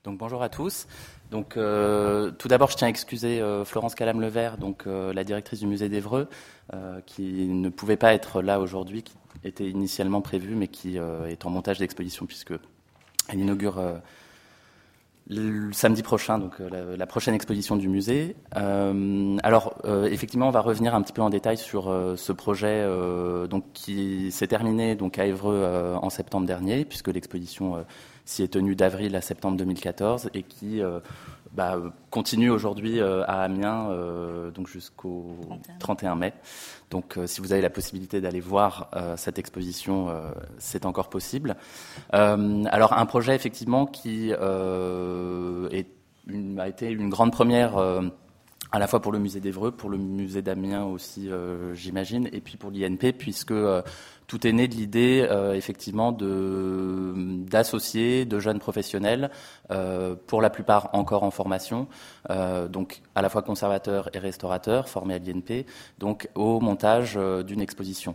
Donc bonjour à tous. Donc tout d'abord, je tiens à excuser Florence Calam-Levert, donc la directrice du musée d'Évreux, qui ne pouvait pas être là aujourd'hui, qui était initialement prévue, mais qui est en montage d'exposition puisque elle inaugure le samedi prochain, donc la prochaine exposition du musée. Alors effectivement, on va revenir un petit peu en détail sur ce projet donc qui s'est terminé donc à Évreux en septembre dernier, puisque l'exposition s'y est tenue d'avril à septembre 2014 et qui continue aujourd'hui à Amiens donc jusqu'au 31 mai. Donc si vous avez la possibilité d'aller voir cette exposition, c'est encore possible. Alors un projet effectivement qui a été une grande première à la fois pour le musée d'Évreux, pour le musée d'Amiens aussi, j'imagine, et puis pour l'INP, puisque tout est né de l'idée, effectivement, d'associer de jeunes professionnels, pour la plupart encore en formation, donc à la fois conservateurs et restaurateurs, formés à l'INP, donc au montage d'une exposition.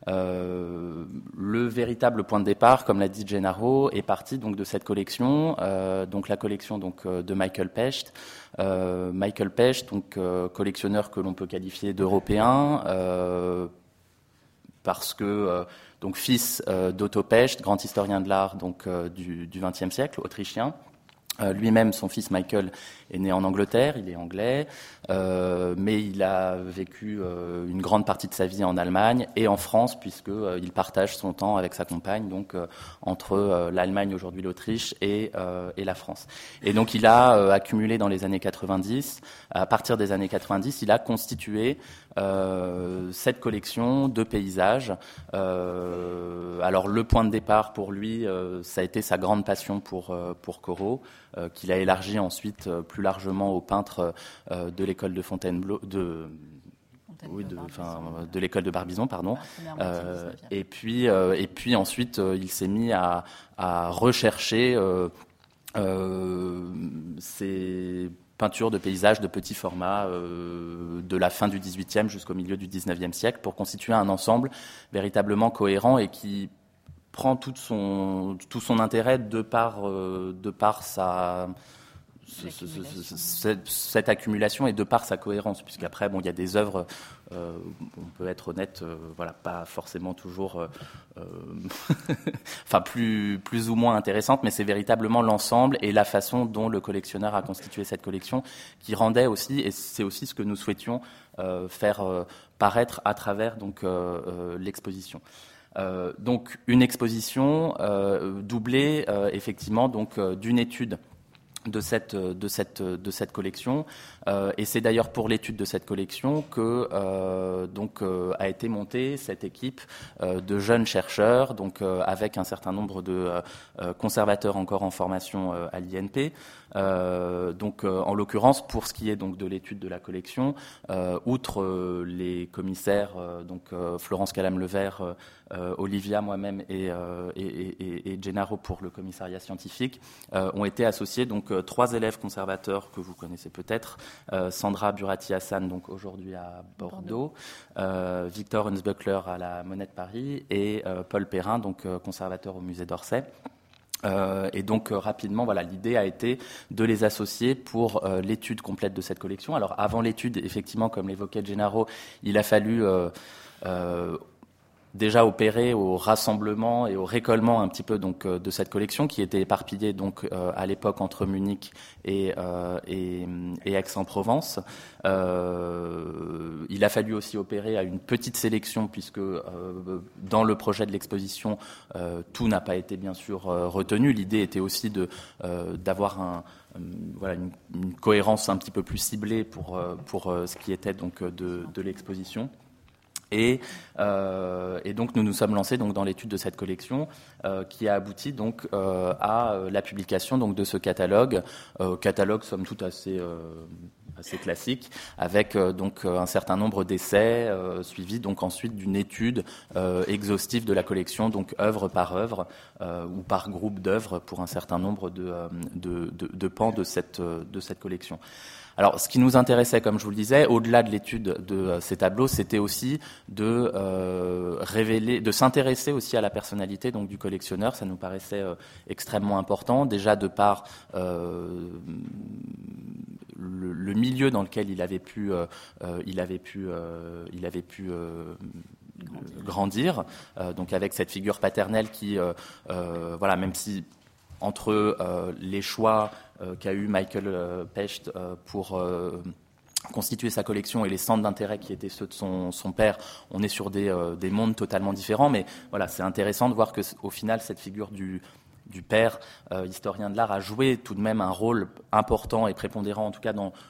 Le véritable point de départ, comme l'a dit Gennaro, est parti donc de cette collection, donc la collection donc de Michael Pecht. Michael Pecht, donc collectionneur que l'on peut qualifier d'européen, parce que donc fils d'Otto Pecht, grand historien de l'art donc du XXe siècle, autrichien. Lui-même, son fils Michael, est né en Angleterre, il est anglais, mais il a vécu une grande partie de sa vie en Allemagne et en France, puisqu'il partage son temps avec sa compagne, donc entre l'Allemagne, aujourd'hui l'Autriche, et la France. Et donc il a accumulé dans les années 90, à partir des années 90, il a constitué cette collection de paysages. Alors le point de départ pour lui, ça a été sa grande passion pour Corot, qu'il a élargi ensuite plus largement aux peintres de l'école de Fontainebleau, de l'école de Barbizon, pardon. Et puis ensuite, il s'est mis à rechercher ces peintures de paysages de petit format de la fin du XVIIIe jusqu'au milieu du XIXe siècle pour constituer un ensemble véritablement cohérent et qui prend tout son intérêt de par cette accumulation et de par sa cohérence, puisqu'après il y a des œuvres, on peut être honnête, pas forcément toujours plus ou moins intéressantes, mais c'est véritablement l'ensemble et la façon dont le collectionneur a constitué cette collection qui rendait aussi, et c'est aussi ce que nous souhaitions faire paraître à travers donc l'exposition. Donc une exposition doublée effectivement donc d'une étude de cette collection, et c'est d'ailleurs pour l'étude de cette collection que a été montée cette équipe de jeunes chercheurs, donc avec un certain nombre de conservateurs encore en formation à l'INP. En l'occurrence, pour ce qui est donc de l'étude de la collection, outre les commissaires, Florence Calam-Levert, Olivia, moi-même et Gennaro pour le commissariat scientifique, ont été associés donc trois élèves conservateurs que vous connaissez peut-être, Sandra Burati-Hassan, donc aujourd'hui à Bordeaux. Victor Hunsbuckler à la Monnaie de Paris et Paul Perrin, donc conservateur au musée d'Orsay. Et donc rapidement, l'idée a été de les associer pour l'étude complète de cette collection. Alors avant l'étude, effectivement, comme l'évoquait Gennaro, il a fallu déjà opérer au rassemblement et au récollement un petit peu donc de cette collection qui était éparpillée donc à l'époque entre Munich et Aix-en-Provence. Il a fallu aussi opérer à une petite sélection puisque dans le projet de l'exposition tout n'a pas été bien sûr retenu. L'idée était aussi d'avoir une cohérence un petit peu plus ciblée pour ce qui était donc de l'exposition. Et donc nous nous sommes lancés donc dans l'étude de cette collection qui a abouti donc à la publication donc de ce catalogue somme toute assez assez classique, avec donc un certain nombre d'essais suivis donc ensuite d'une étude exhaustive de la collection, donc œuvre par œuvre ou par groupe d'œuvres pour un certain nombre de pans de cette collection. Alors, ce qui nous intéressait, comme je vous le disais, au-delà de l'étude de ces tableaux, c'était aussi de révéler, de s'intéresser aussi à la personnalité donc du collectionneur. Ça nous paraissait extrêmement important, déjà de par le milieu dans lequel il avait pu grandir, donc avec cette figure paternelle qui, voilà, même si entre les choix qu'a eu Michael Pecht pour constituer sa collection et les centres d'intérêt qui étaient ceux de son père, on est sur des mondes totalement différents, mais voilà, c'est intéressant de voir que au final cette figure du père, historien de l'art, a joué tout de même un rôle important et prépondérant, en tout cas dans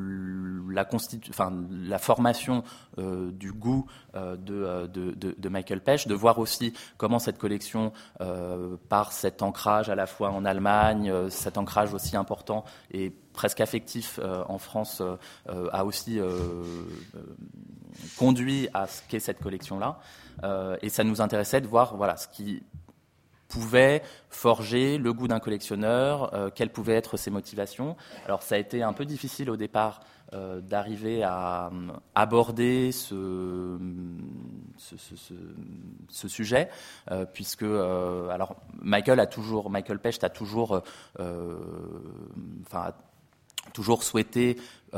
la formation du goût de Michael Pecht, de voir aussi comment cette collection, par cet ancrage à la fois en Allemagne, cet ancrage aussi important et presque affectif en France, a aussi conduit à ce qu'est cette collection-là. Et ça nous intéressait de voir voilà, ce qui pouvait forger le goût d'un collectionneur, quelles pouvaient être ses motivations. Alors ça a été un peu difficile au départ d'arriver à aborder ce sujet, puisque alors Michael Pecht a toujours souhaité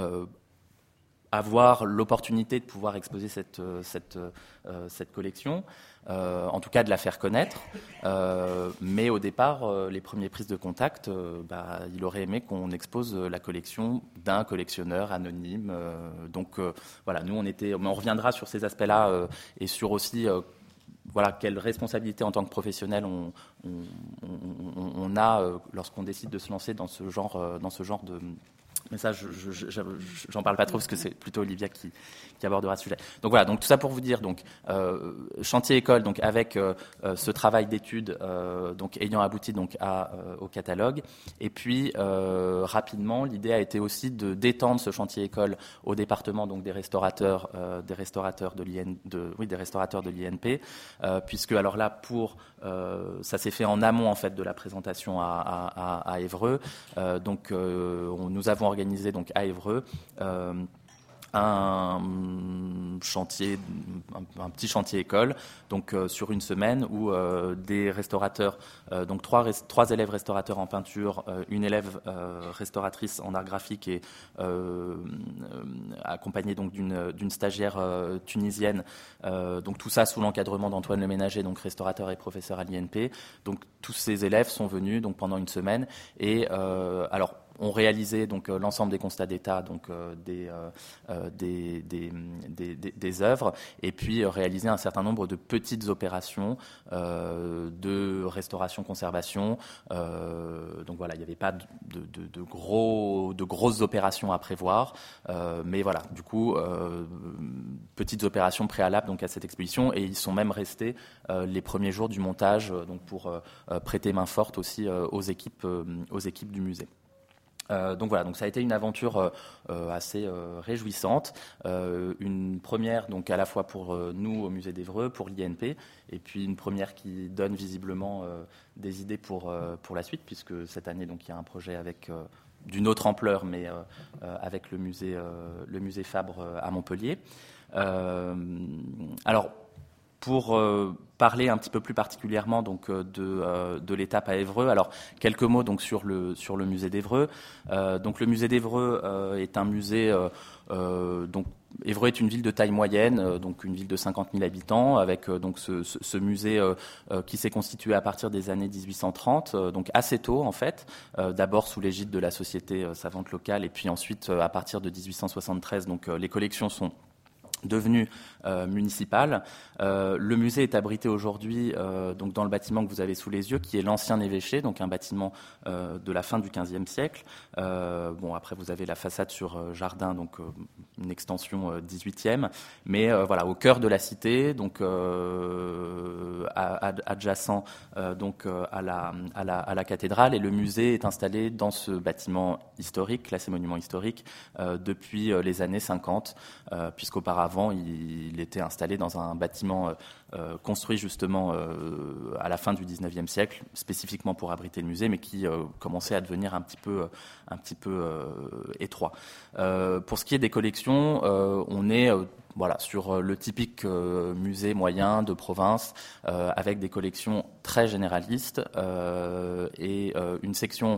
avoir l'opportunité de pouvoir exposer cette collection, en tout cas de la faire connaître. Mais au départ, les premières prises de contact, il aurait aimé qu'on expose la collection d'un collectionneur anonyme. Donc voilà, nous on reviendra sur ces aspects-là et sur aussi voilà, quelle responsabilité en tant que professionnel on a lorsqu'on décide de se lancer dans ce genre de... Mais ça, j'en parle pas trop parce que c'est plutôt Olivia qui abordera ce sujet. Donc voilà, donc tout ça pour vous dire, donc chantier école, donc avec ce travail d'étude, donc ayant abouti donc au catalogue, et puis rapidement, l'idée a été aussi de d'étendre ce chantier école au département donc des restaurateurs de l'INP, puisque alors là ça s'est fait en amont en fait de la présentation à Évreux, nous avons organisé donc à Évreux un petit chantier école, donc sur une semaine où des restaurateurs, donc trois élèves restaurateurs en peinture, une élève restauratrice en art graphique et accompagnée donc d'une stagiaire tunisienne, donc tout ça sous l'encadrement d'Antoine Leménager, donc restaurateur et professeur à l'INP. Donc tous ces élèves sont venus donc pendant une semaine et alors ont réalisé donc l'ensemble des constats d'état donc des œuvres et puis réalisé un certain nombre de petites opérations de restauration conservation. Donc voilà, il n'y avait pas de grosses opérations à prévoir, mais voilà, du coup petites opérations préalables donc à cette exposition, et ils sont même restés les premiers jours du montage donc pour prêter main forte aussi aux équipes du musée. Donc voilà, donc ça a été une aventure assez réjouissante, une première donc à la fois pour nous au musée d'Évreux, pour l'INP, et puis une première qui donne visiblement des idées pour la suite, puisque cette année donc il y a un projet avec d'une autre ampleur, mais avec le musée Fabre à Montpellier. Alors pour parler un petit peu plus particulièrement donc de l'étape à Évreux. Alors quelques mots donc sur le musée d'Évreux. Donc le musée d'Évreux est un musée donc Évreux est une ville de taille moyenne, donc une ville de 50 000 habitants, avec donc ce musée qui s'est constitué à partir des années 1830, donc assez tôt en fait, d'abord sous l'égide de la Société savante locale, et puis ensuite à partir de 1873, donc les collections sont devenu municipal. Le musée est abrité aujourd'hui donc dans le bâtiment que vous avez sous les yeux, qui est l'ancien évêché, donc un bâtiment de la fin du XVe siècle. Après vous avez la façade sur jardin, donc une extension XVIIIe, mais voilà, au cœur de la cité, donc adjacent donc à la cathédrale, et le musée est installé dans ce bâtiment historique, classé monument historique, depuis les années 50, puisqu'auparavant il était installé dans un bâtiment construit justement à la fin du XIXe siècle, spécifiquement pour abriter le musée, mais qui commençait à devenir un petit peu étroit. Pour ce qui est des collections, on est sur le typique musée moyen de province, avec des collections très généralistes et une section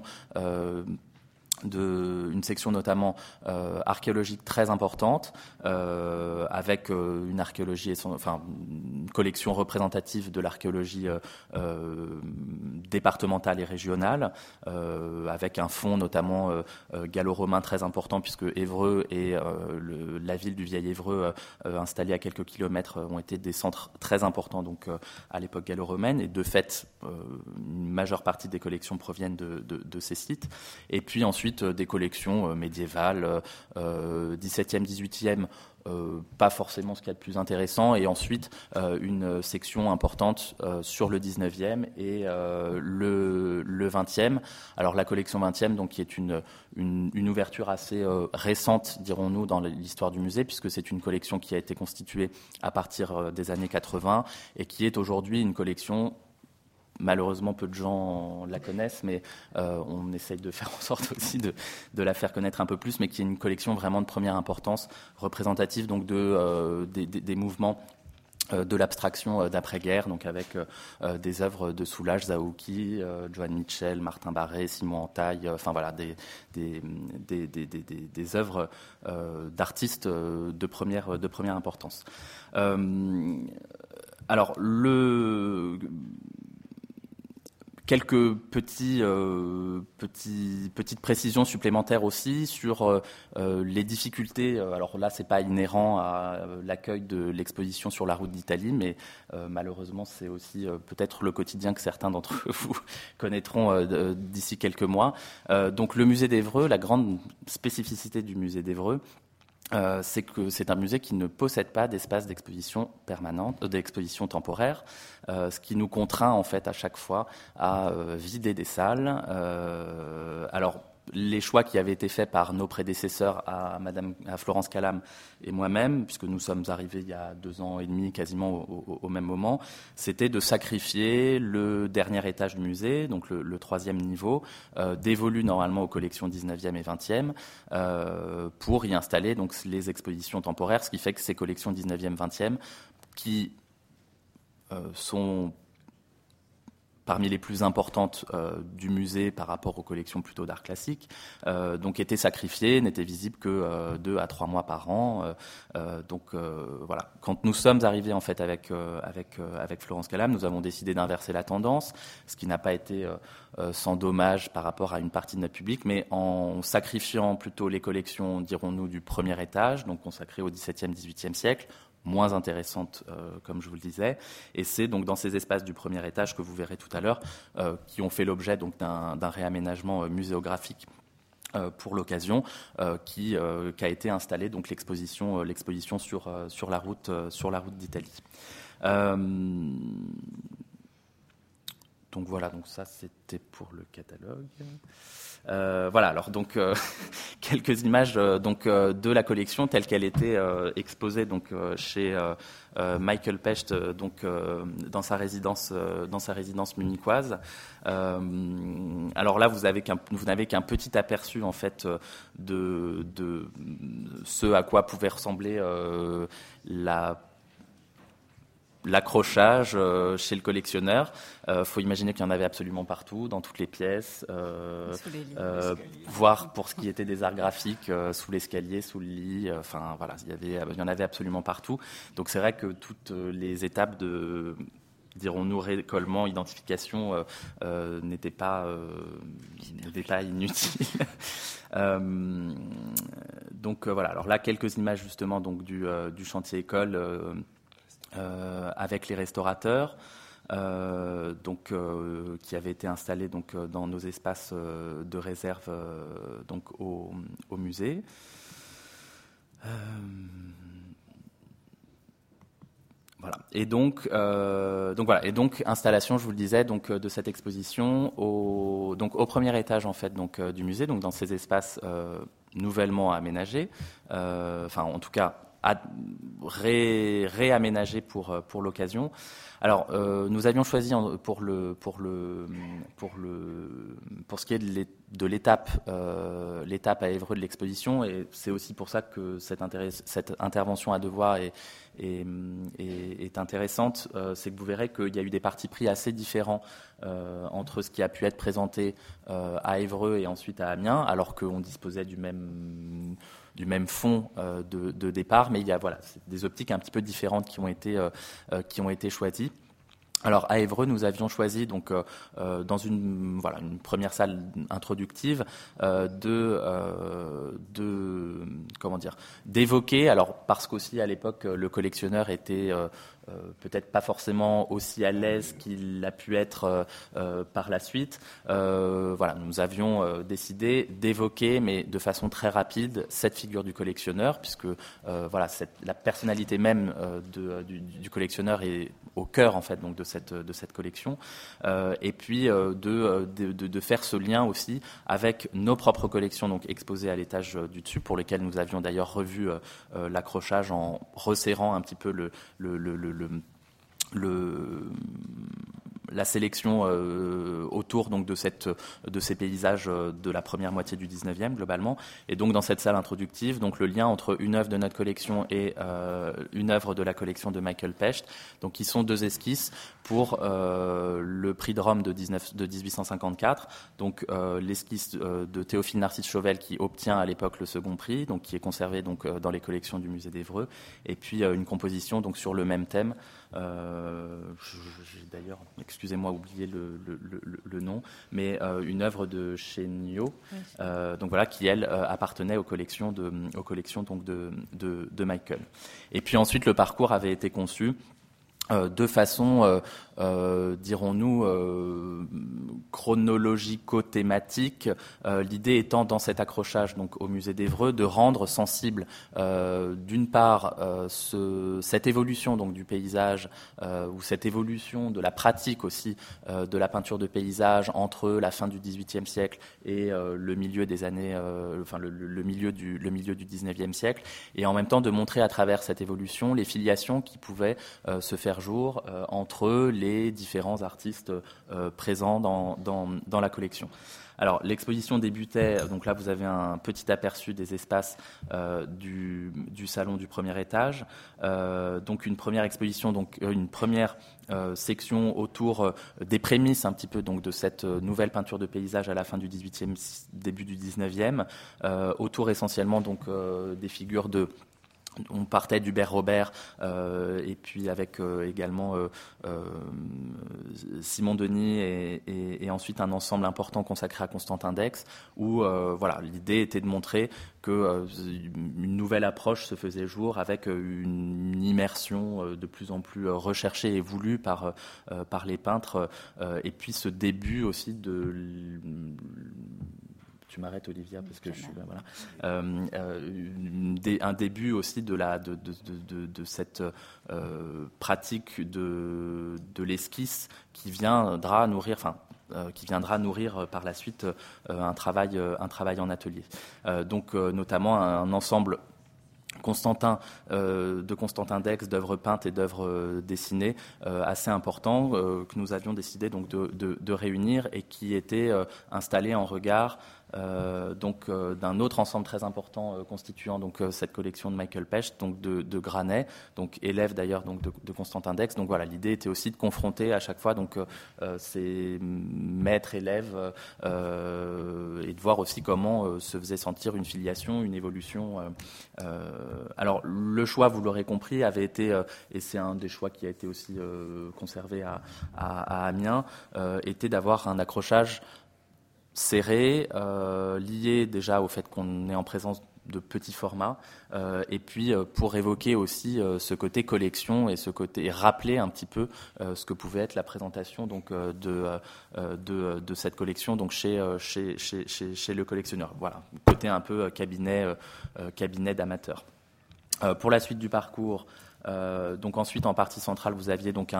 notamment archéologique très importante, avec une archéologie une collection représentative de l'archéologie départementale et régionale, avec un fonds notamment gallo-romain très important, puisque Évreux et la ville du Vieil Évreux, installée à quelques kilomètres, ont été des centres très importants donc à l'époque gallo-romaine, et de fait une majeure partie des collections proviennent de ces sites. Et puis ensuite des collections médiévales, 17e, 18e, pas forcément ce qu'il y a de plus intéressant, et ensuite une section importante sur le 19e et le 20e. Alors la collection 20e, donc, qui est une ouverture assez récente, dirons-nous, dans l'histoire du musée, puisque c'est une collection qui a été constituée à partir des années 80 et qui est aujourd'hui une collection. Malheureusement, peu de gens la connaissent, mais on essaye de faire en sorte aussi de la faire connaître un peu plus, mais qui est une collection vraiment de première importance, représentative donc des mouvements de l'abstraction d'après-guerre, donc avec des œuvres de Soulages, Zaouki, Joan Mitchell, Martin Barré, Simon Antaille, des œuvres d'artistes de première importance. Quelques petites précisions supplémentaires aussi sur les difficultés. Alors là, c'est pas inhérent à l'accueil de l'exposition sur la route d'Italie, mais malheureusement, c'est aussi peut-être le quotidien que certains d'entre vous connaîtront d'ici quelques mois. Donc le musée d'Évreux, la grande spécificité du musée d'Évreux, c'est que c'est un musée qui ne possède pas d'espace d'exposition permanente, d'exposition temporaire, ce qui nous contraint en fait à chaque fois à vider des salles. Alors les choix qui avaient été faits par nos prédécesseurs, à Florence Calam et moi-même, puisque nous sommes arrivés il y a 2 ans et demi quasiment au même moment, c'était de sacrifier le dernier étage du musée, donc le 3e niveau, dévolu normalement aux collections 19e et 20e, pour y installer donc les expositions temporaires, ce qui fait que ces collections 19e, 20e, qui sont parmi les plus importantes du musée par rapport aux collections plutôt d'art classique, donc étaient sacrifiées, n'étaient visibles que 2 à 3 mois par an. Voilà. Quand nous sommes arrivés en fait avec Florence Calam, nous avons décidé d'inverser la tendance, ce qui n'a pas été sans dommage par rapport à une partie de notre public, mais en sacrifiant plutôt les collections, dirons-nous, du premier étage, donc consacrées au XVIIe, XVIIIe siècle, moins intéressantes, comme je vous le disais. Et c'est donc dans ces espaces du premier étage que vous verrez tout à l'heure, qui ont fait l'objet donc d'un réaménagement muséographique pour l'occasion, qui a été installée donc l'exposition sur la route d'Italie. Donc voilà, donc ça c'était pour le catalogue. Voilà, alors donc quelques images de la collection telle qu'elle était exposée donc chez Michael Pecht dans sa résidence munichoise. Alors là, vous n'avez qu'un petit aperçu en fait de ce à quoi pouvait ressembler l'accrochage chez le collectionneur. Faut imaginer qu'il y en avait absolument partout, dans toutes les pièces, voire pour ce qui était des arts graphiques, sous l'escalier, sous le lit, voilà, il y en avait absolument partout. Donc c'est vrai que toutes les étapes de, dirons-nous, récollement, identification n'étaient pas inutiles. Donc voilà. Alors là, quelques images justement donc du chantier école avec les restaurateurs. Qui avait été installé donc dans nos espaces de réserve donc au musée. Voilà. Et donc voilà. Et donc installation, je vous le disais, donc de cette exposition au premier étage en fait donc du musée, donc dans ces espaces nouvellement aménagés, enfin en tout cas réaménagés pour l'occasion. Alors, nous avions choisi pour ce qui est de l'étape à Évreux de l'exposition, et c'est aussi pour ça que cette intervention à deux voix est intéressante. C'est que vous verrez qu'il y a eu des partis pris assez différents entre ce qui a pu être présenté à Évreux et ensuite à Amiens, alors qu'on disposait du même fond de départ, mais il y a des optiques un petit peu différentes qui ont été choisies. Alors à Évreux, nous avions choisi donc dans une première salle introductive d'évoquer, alors parce qu'aussi à l'époque le collectionneur était peut-être pas forcément aussi à l'aise qu'il a pu être par la suite. Nous avions décidé d'évoquer, mais de façon très rapide, cette figure du collectionneur, puisque la personnalité même du collectionneur est au cœur en fait donc de cette collection, et puis de faire ce lien aussi avec nos propres collections donc exposées à l'étage du dessus, pour lesquelles nous avions d'ailleurs revu l'accrochage en resserrant un petit peu la sélection autour donc de ces paysages de la première moitié du 19e globalement. Et donc dans cette salle introductive, donc le lien entre une œuvre de notre collection et une œuvre de la collection de Michael Pecht, donc qui sont deux esquisses pour le prix de Rome de 1854, donc l'esquisse de Théophile Narcisse Chauvel qui obtient à l'époque le second prix, donc qui est conservé donc dans les collections du musée d'Évreux, et puis une composition donc sur le même thème. J'ai d'ailleurs, excusez-moi, oublié le nom, mais une œuvre de Chéniaud, donc voilà, qui elle appartenait aux collections donc de Michael. Et puis ensuite, le parcours avait été conçu de façon, dirons-nous, chronologico-thématique, l'idée étant dans cet accrochage donc au musée d'Évreux de rendre sensible d'une part cette évolution donc du paysage ou cette évolution de la pratique aussi de la peinture de paysage entre la fin du XVIIIe siècle et le milieu des années, le milieu du XIXe siècle, et en même temps de montrer à travers cette évolution les filiations qui pouvaient se faire jour entre les différents artistes présents dans la collection. Alors l'exposition débutait, donc là vous avez un petit aperçu des espaces du salon du premier étage, donc une première exposition, donc une première section autour des prémices un petit peu donc de cette nouvelle peinture de paysage à la fin du 18e, début du 19e, autour essentiellement donc des figures on partait d'Hubert Robert et puis avec également Simon Denis et ensuite un ensemble important consacré à Constantin d'Aix, où l'idée était de montrer que une nouvelle approche se faisait jour avec une immersion de plus en plus recherchée et voulue par les peintres, et puis ce début aussi de... Tu m'arrêtes, Olivia, parce que je suis là. Voilà. Un début aussi de cette pratique de l'esquisse qui viendra nourrir, par la suite un travail en atelier. Donc notamment un ensemble de Constantin d'Aix, d'œuvres peintes et d'œuvres dessinées assez important que nous avions décidé donc de réunir et qui était installé en regard d'un autre ensemble très important constituant donc cette collection de Michael Pecht, donc de Granet, donc élève d'ailleurs donc de Constantin d'Aix. Donc voilà, l'idée était aussi de confronter à chaque fois donc ces maîtres élèves et de voir aussi comment se faisait sentir une filiation, une évolution. Alors le choix, vous l'aurez compris, avait été et c'est un des choix qui a été aussi conservé à Amiens, était d'avoir un accrochage serré, lié déjà au fait qu'on est en présence de petit format, et puis pour évoquer aussi ce côté collection et ce côté, et rappeler un petit peu ce que pouvait être la présentation donc de cette collection donc chez le collectionneur. Voilà, côté un peu cabinet d'amateurs. Pour la suite du parcours, donc ensuite en partie centrale, vous aviez donc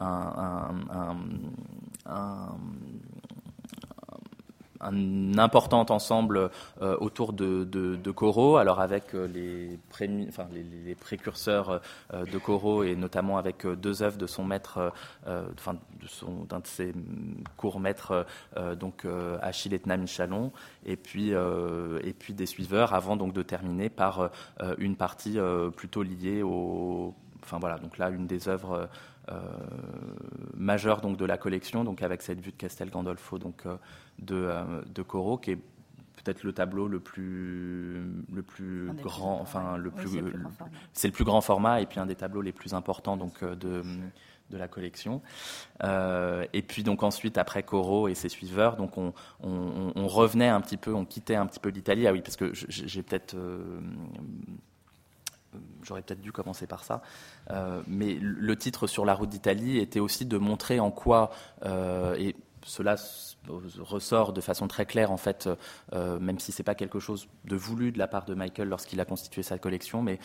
un important ensemble autour de coraux, alors avec les précurseurs de coraux, et notamment avec deux œuvres de son maître, d'un de ses courts maîtres, donc Achille Etna Michalon, et puis des suiveurs, avant donc de terminer par une partie plutôt liée au... Enfin voilà, donc là une des œuvres majeure donc de la collection, donc avec cette vue de Castel Gandolfo donc de Corot, qui est peut-être le tableau le plus grand, enfin c'est le plus grand format, et puis un des tableaux les plus importants donc de la collection. Et puis donc ensuite, après Corot et ses suiveurs, donc on revenait un petit peu, on quittait un petit peu l'Italie. Ah oui, parce que j'aurais peut-être dû commencer par ça, mais le titre sur la route d'Italie était aussi de montrer en quoi, et cela ressort de façon très claire en fait, même si c'est pas quelque chose de voulu de la part de Michael lorsqu'il a constitué sa collection, mais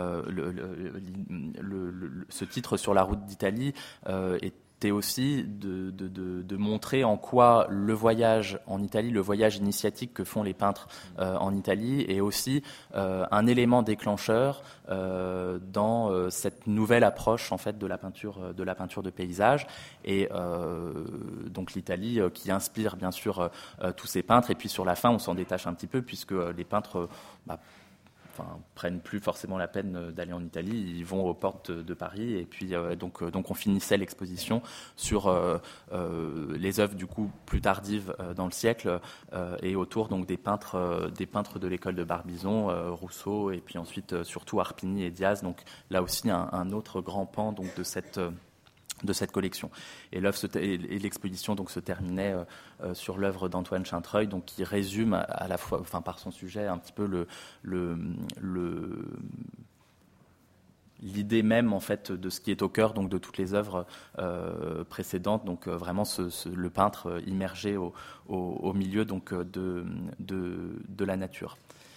ce titre sur la route d'Italie était aussi de montrer en quoi le voyage en Italie, le voyage initiatique que font les peintres en Italie, est aussi un élément déclencheur dans cette nouvelle approche en fait de la peinture de paysage, et donc l'Italie qui inspire bien sûr tous ces peintres. Et puis sur la fin, on s'en détache un petit peu, puisque les peintres prennent plus forcément la peine d'aller en Italie, ils vont aux portes de Paris, et puis donc on finissait l'exposition sur les œuvres du coup plus tardives dans le siècle, et autour donc des peintres de l'école de Barbizon, Rousseau, et puis ensuite surtout Arpini et Diaz. Donc là aussi un autre grand pan donc de cette collection. Et l'exposition donc se terminait sur l'œuvre d'Antoine Chantreuil, donc qui résume à la fois, enfin par son sujet, un petit peu l'idée même en fait de ce qui est au cœur donc de toutes les œuvres précédentes. Donc vraiment le peintre immergé au milieu donc de la nature.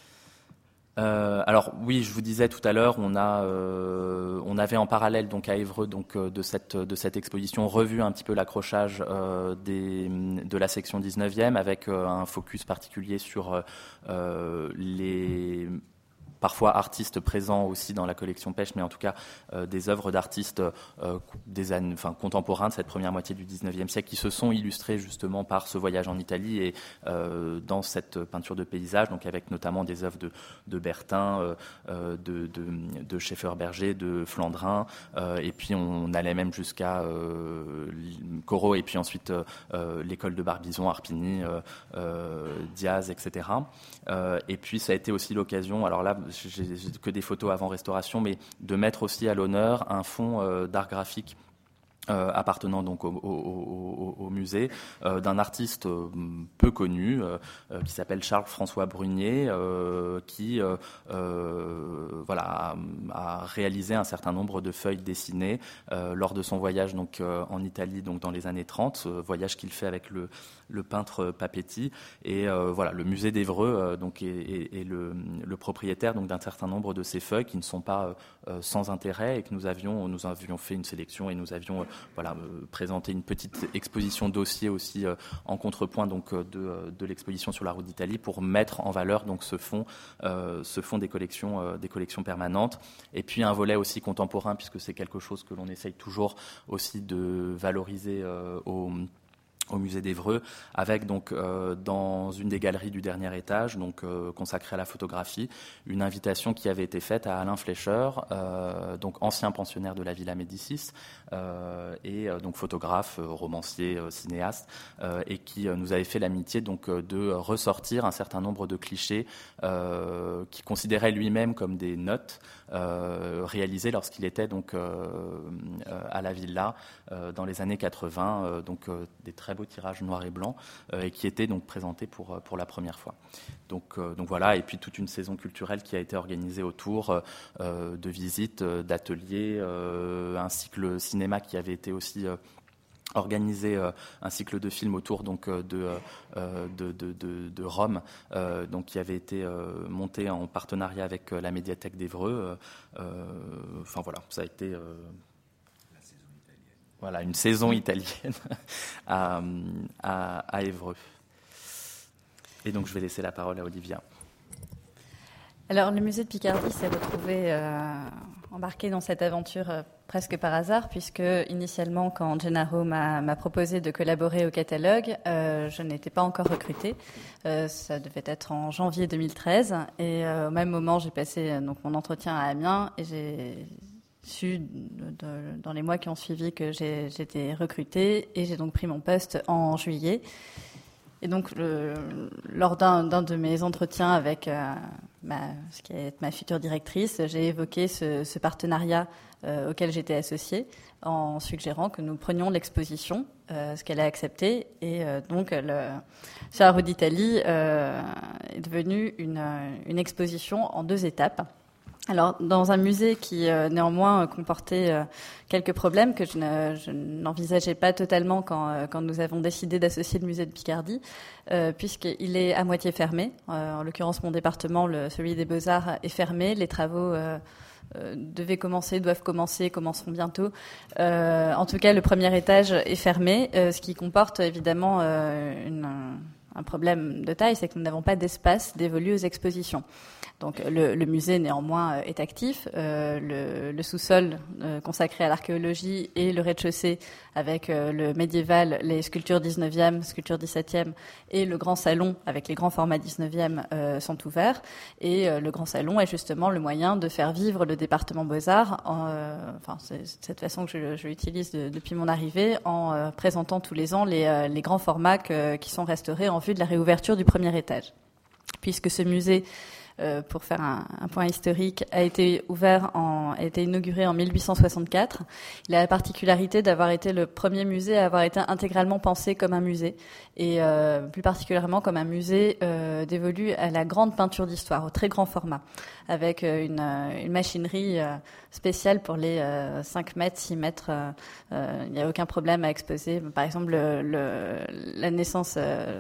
Alors oui, je vous disais tout à l'heure, on avait en parallèle donc à Évreux donc de cette exposition revu un petit peu l'accrochage de la section 19e, avec un focus particulier sur les parfois artistes présents aussi dans la collection Pêche, mais en tout cas des œuvres d'artistes contemporains de cette première moitié du XIXe siècle, qui se sont illustrés justement par ce voyage en Italie et dans cette peinture de paysage, donc avec notamment des œuvres de Bertin, de Scheffer-Berger, de Flandrin, et puis on allait même jusqu'à Corot, et puis ensuite l'école de Barbizon, Arpini, Diaz, etc. Et puis ça a été aussi l'occasion, alors là j'ai que des photos avant restauration, mais de mettre aussi à l'honneur un fonds d'art graphique appartenant donc au musée, d'un artiste peu connu qui s'appelle Charles-François Brunier, qui a réalisé un certain nombre de feuilles dessinées lors de son voyage donc en Italie, donc dans les années 30, voyage qu'il fait avec le peintre Papetti, et le musée d'Évreux donc est le propriétaire donc d'un certain nombre de ces feuilles qui ne sont pas sans intérêt, et que nous avions fait une sélection, et nous avions présenté une petite exposition dossier aussi en contrepoint donc de l'exposition sur la route d'Italie, pour mettre en valeur donc ce fonds des collections permanentes. Et puis un volet aussi contemporain, puisque c'est quelque chose que l'on essaye toujours aussi de valoriser au musée d'Évreux, avec donc dans une des galeries du dernier étage, donc consacrée à la photographie, une invitation qui avait été faite à Alain Fleischer, donc ancien pensionnaire de la Villa Médicis, et donc photographe, romancier, cinéaste, et qui nous avait fait l'amitié donc de ressortir un certain nombre de clichés qu'il considérait lui-même comme des notes réalisées lorsqu'il était donc à la Villa dans les années 80, donc des très beaux beau tirage noir et blanc, et qui était donc présenté pour la première fois. Donc voilà, et puis toute une saison culturelle qui a été organisée autour de visites, d'ateliers, un cycle cinéma qui avait été aussi organisé, un cycle de films autour donc de Rome, donc qui avait été monté en partenariat avec la médiathèque d'Évreux. Enfin voilà, ça a été voilà, une saison italienne à Évreux. Et donc je vais laisser la parole à Olivia. Alors le musée de Picardie s'est retrouvé embarqué dans cette aventure presque par hasard, puisque initialement, quand Gennaro m'a proposé de collaborer au catalogue, je n'étais pas encore recrutée. Ça devait être en janvier 2013, et au même moment, j'ai passé donc mon entretien à Amiens, et j'ai su dans les mois qui ont suivi que j'étais recrutée, et j'ai donc pris mon poste en juillet. Et donc, lors d'un de mes entretiens avec ce qui est ma future directrice, j'ai évoqué ce partenariat auquel j'étais associée, en suggérant que nous prenions l'exposition, ce qu'elle a accepté. Et donc, Chiaro d'Italie est devenue une exposition en 2 étapes. Alors, dans un musée qui, néanmoins, comportait quelques problèmes que je n'envisageais pas totalement quand nous avons décidé d'associer le musée de Picardie, puisqu'il est à moitié fermé. En l'occurrence, mon département, celui des Beaux-Arts, est fermé. Les travaux doivent commencer, commenceront bientôt. En tout cas, le premier étage est fermé, ce qui comporte évidemment un problème de taille, c'est que nous n'avons pas d'espace dévolu aux expositions. Donc le musée néanmoins est actif. Le sous-sol consacré à l'archéologie et le rez-de-chaussée avec le médiéval, les sculptures 19e, sculptures 17e et le grand salon avec les grands formats 19e sont ouverts. Et le grand salon est justement le moyen de faire vivre le département Beaux-Arts. C'est cette façon que je l'utilise depuis mon arrivée, en présentant tous les ans les grands formats qui sont restaurés en vue de la réouverture du premier étage. Puisque ce musée, pour faire un point historique, a été inauguré en 1864. Il a la particularité d'avoir été le premier musée à avoir été intégralement pensé comme un musée, et plus particulièrement comme un musée dévolu à la grande peinture d'histoire, au très grand format, avec une machinerie spéciale pour les 5 mètres, 6 mètres. Il n'y a aucun problème à exposer. Par exemple, la naissance...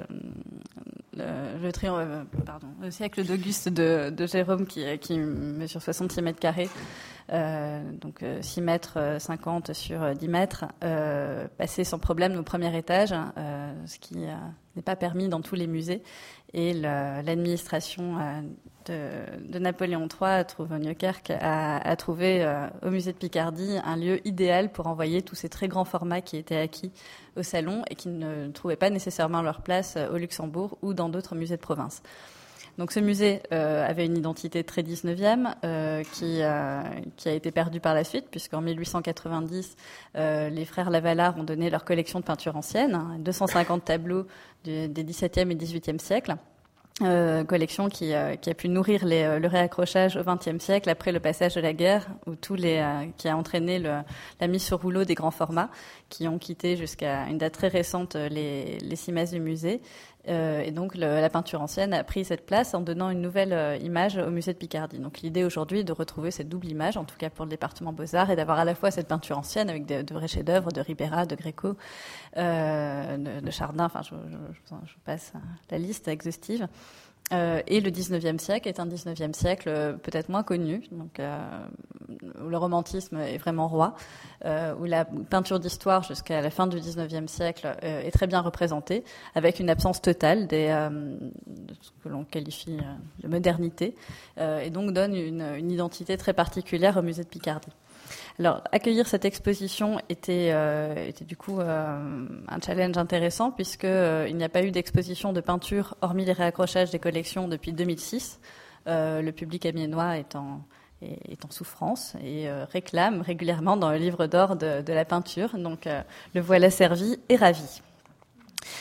le siècle d'Auguste de Jérôme qui mesure 66 mètres carrés, donc 6 mètres 50 sur 10 mètres, passé sans problème au premier étage, ce qui n'est pas permis dans tous les musées. Et l'administration de Napoléon III, Neukerk, a trouvé au musée de Picardie un lieu idéal pour envoyer tous ces très grands formats qui étaient acquis au salon et qui ne trouvaient pas nécessairement leur place au Luxembourg ou dans d'autres musées de province. Donc ce musée avait une identité très 19e qui a été perdue par la suite, puisqu'en 1890, les frères Lavalard ont donné leur collection de peintures anciennes, 250 tableaux des 17e et 18e siècles. Collection qui a pu nourrir le réaccrochage au XXe siècle après le passage de la guerre, où qui a entraîné la mise sur rouleau des grands formats, qui ont quitté jusqu'à une date très récente les cimes du musée. Et donc la peinture ancienne a pris cette place en donnant une nouvelle image au musée de Picardie. Donc l'idée aujourd'hui est de retrouver cette double image, en tout cas pour le département Beaux-Arts, et d'avoir à la fois cette peinture ancienne avec de vrais chefs-d'œuvre de Ribera, de Gréco, de Chardin, enfin je passe la liste exhaustive. Et le 19e siècle est un 19e siècle peut-être moins connu, donc où le romantisme est vraiment roi, où la peinture d'histoire jusqu'à la fin du 19e siècle est très bien représentée, avec une absence totale de ce que l'on qualifie de modernité, et donc donne une identité très particulière au musée de Picardie. Alors, accueillir cette exposition était du coup un challenge intéressant, puisque il n'y a pas eu d'exposition de peinture hormis les réaccrochages des collections depuis 2006. Le public amiénois est en souffrance et réclame régulièrement dans le livre d'or de la peinture. Donc, le voilà servi et ravi.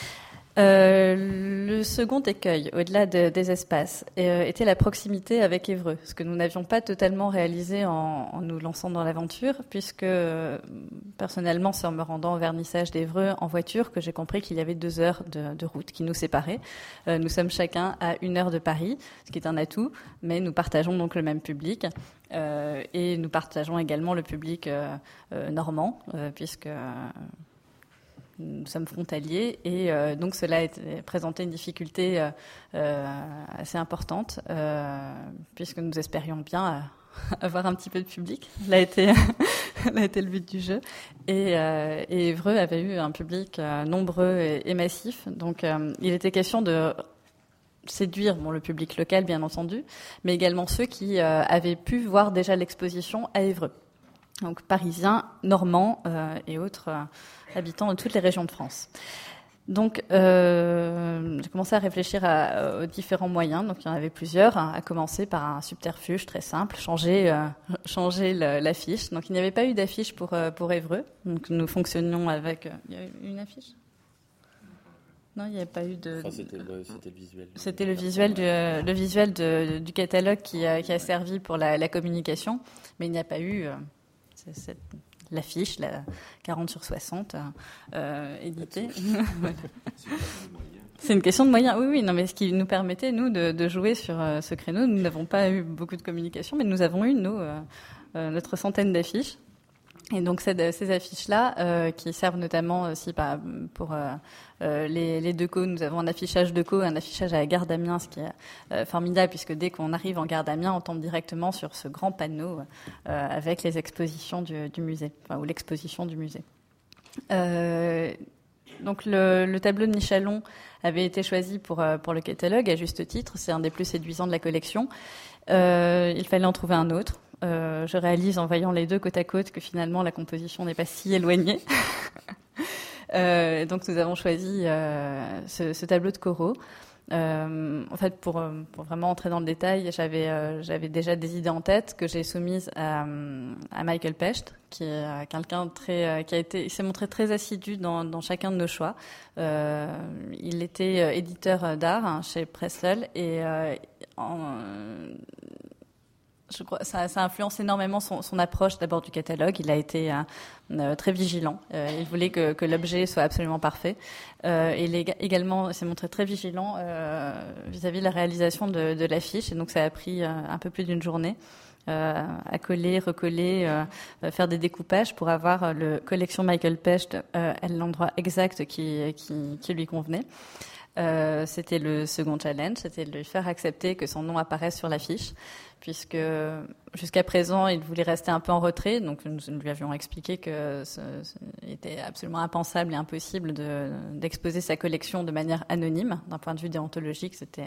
Le second écueil, au-delà des espaces, était la proximité avec Évreux, ce que nous n'avions pas totalement réalisé en nous lançant dans l'aventure, puisque personnellement, c'est en me rendant au vernissage d'Évreux en voiture que j'ai compris qu'il y avait 2 heures de route qui nous séparaient. Nous sommes chacun à 1 heure de Paris, ce qui est un atout, mais nous partageons donc le même public. Et nous partageons également le public normand, puisque nous sommes frontaliers, et donc cela a présenté une difficulté assez importante, puisque nous espérions bien avoir un petit peu de public. Cela a été le but du jeu. Et Évreux avait eu un public nombreux et massif, donc il était question de séduire le public local, bien entendu, mais également ceux qui avaient pu voir déjà l'exposition à Évreux. Donc parisiens, normands et autres habitants de toutes les régions de France. Donc j'ai commencé à réfléchir aux différents moyens, donc il y en avait plusieurs, à commencer par un subterfuge très simple, changer l'affiche. Donc il n'y avait pas eu d'affiche pour Évreux, donc nous fonctionnions avec... il y a eu une affiche ? Non, il n'y avait pas eu de... Enfin, c'était le visuel. C'était le visuel du catalogue qui a servi pour la communication, mais il n'y a pas eu... l'affiche, la 40/60, éditée. C'est une question de moyens. Oui, non, mais ce qui nous permettait, nous, de jouer sur ce créneau. Nous n'avons pas eu beaucoup de communication, mais nous avons eu, notre centaine d'affiches. Et donc ces affiches-là, qui servent notamment aussi pour les Decaux, nous avons un affichage Decaux, un affichage à la gare d'Amiens, ce qui est formidable, puisque dès qu'on arrive en gare d'Amiens, on tombe directement sur ce grand panneau avec les expositions du musée, ou l'exposition du musée. Donc le tableau de Michalon avait été choisi pour le catalogue, à juste titre, c'est un des plus séduisants de la collection. Il fallait en trouver un autre. Je réalise en voyant les deux côte à côte que finalement la composition n'est pas si éloignée. Donc nous avons choisi ce tableau de Corot. En fait, pour vraiment entrer dans le détail, j'avais déjà des idées en tête que j'ai soumises à Michael Pecht, qui est quelqu'un il s'est montré très assidu dans chacun de nos choix. Il était éditeur d'art chez Pressel et je crois ça influence énormément son approche d'abord du catalogue. Il a été très vigilant. Il voulait que l'objet soit absolument parfait. Et également, il s'est montré très vigilant vis-à-vis de la réalisation de l'affiche. Et donc, ça a pris un peu plus d'une journée à coller, recoller, faire des découpages pour avoir le collection Michael Pecht à l'endroit exact qui lui convenait. C'était le second challenge, c'était de lui faire accepter que son nom apparaisse sur l'affiche, puisque jusqu'à présent, il voulait rester un peu en retrait. Donc, nous lui avions expliqué que était absolument impensable et impossible d'exposer sa collection de manière anonyme. D'un point de vue déontologique, c'était